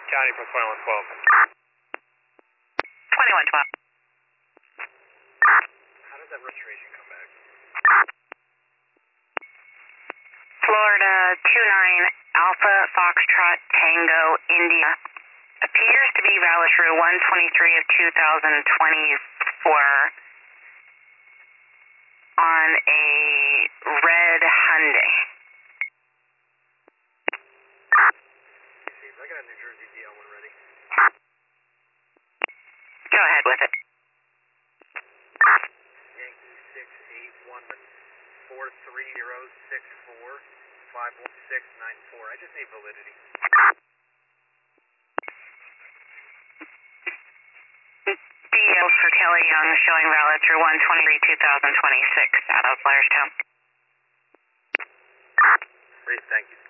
County plus 2112. 2112. How does that registration come back? Florida 29 Alpha Foxtrot Tango India. Appears to be valid through 123 of 2024 on a red Hyundai. I got a New Jersey DL one ready. Go ahead with it. Yankee 681-43064-51694. I just need validity. DL for Kelly Young showing valid through 123-2026 out of Blairstown. Great, thank you.